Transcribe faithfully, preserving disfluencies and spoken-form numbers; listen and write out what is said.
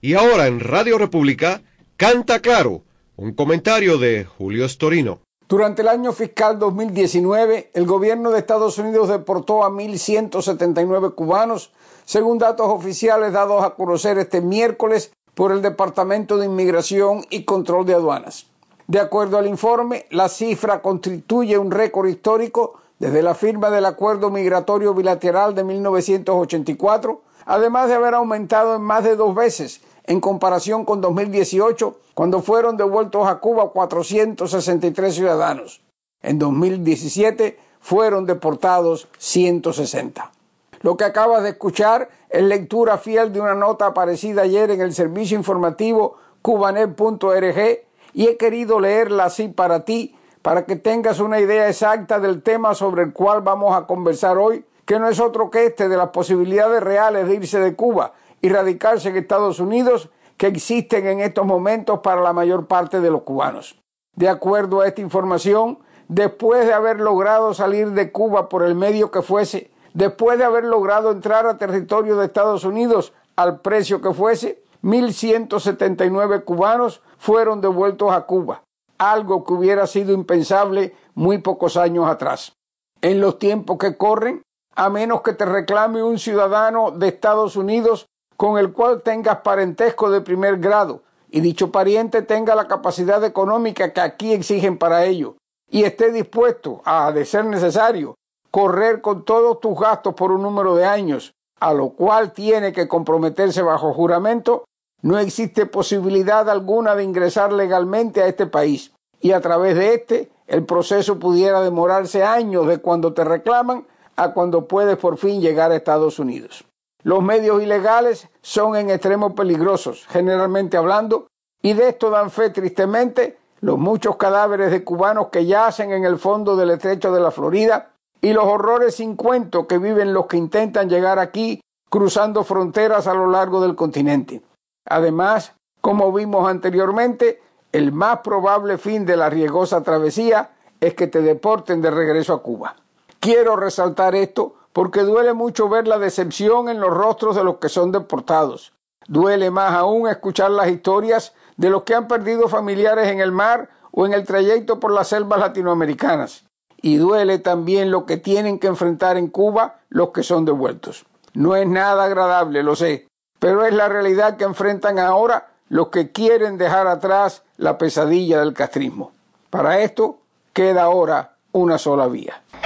Y ahora en Radio República, Canta Claro, un comentario de Julio Storino. Durante el año fiscal dos mil diecinueve, el gobierno de Estados Unidos deportó a mil ciento setenta y nueve cubanos, según datos oficiales dados a conocer este miércoles por el Departamento de Inmigración y Control de Aduanas. De acuerdo al informe, la cifra constituye un récord histórico desde la firma del Acuerdo Migratorio Bilateral de mil novecientos ochenta y cuatro, además de haber aumentado en más de dos veces en comparación con dos mil dieciocho, cuando fueron devueltos a Cuba cuatrocientos sesenta y tres ciudadanos. En dos mil diecisiete fueron deportados ciento sesenta. Lo que acabas de escuchar es lectura fiel de una nota aparecida ayer en el servicio informativo cubanet punto org y he querido leerla así para ti, para que tengas una idea exacta del tema sobre el cual vamos a conversar hoy, que no es otro que este de las posibilidades reales de irse de Cuba y radicarse en Estados Unidos que existen en estos momentos para la mayor parte de los cubanos. De acuerdo a esta información, después de haber logrado salir de Cuba por el medio que fuese, después de haber logrado entrar a territorio de Estados Unidos al precio que fuese, mil ciento setenta y nueve cubanos fueron devueltos a Cuba, algo que hubiera sido impensable muy pocos años atrás. En los tiempos que corren, a menos que te reclame un ciudadano de Estados Unidos con el cual tengas parentesco de primer grado, y dicho pariente tenga la capacidad económica que aquí exigen para ello, y esté dispuesto a, de ser necesario, correr con todos tus gastos por un número de años, a lo cual tiene que comprometerse bajo juramento, no existe posibilidad alguna de ingresar legalmente a este país, y a través de este, el proceso pudiera demorarse años de cuando te reclaman a cuando puedes por fin llegar a Estados Unidos. Los medios ilegales son en extremo peligrosos, generalmente hablando, y de esto dan fe tristemente los muchos cadáveres de cubanos que yacen en el fondo del estrecho de la Florida y los horrores sin cuento que viven los que intentan llegar aquí cruzando fronteras a lo largo del continente. Además, como vimos anteriormente, el más probable fin de la riesgosa travesía es que te deporten de regreso a Cuba. Quiero resaltar esto porque duele mucho ver la decepción en los rostros de los que son deportados. Duele más aún escuchar las historias de los que han perdido familiares en el mar o en el trayecto por las selvas latinoamericanas. Y duele también lo que tienen que enfrentar en Cuba los que son devueltos. No es nada agradable, lo sé, pero es la realidad que enfrentan ahora los que quieren dejar atrás la pesadilla del castrismo. Para esto queda ahora una sola vía.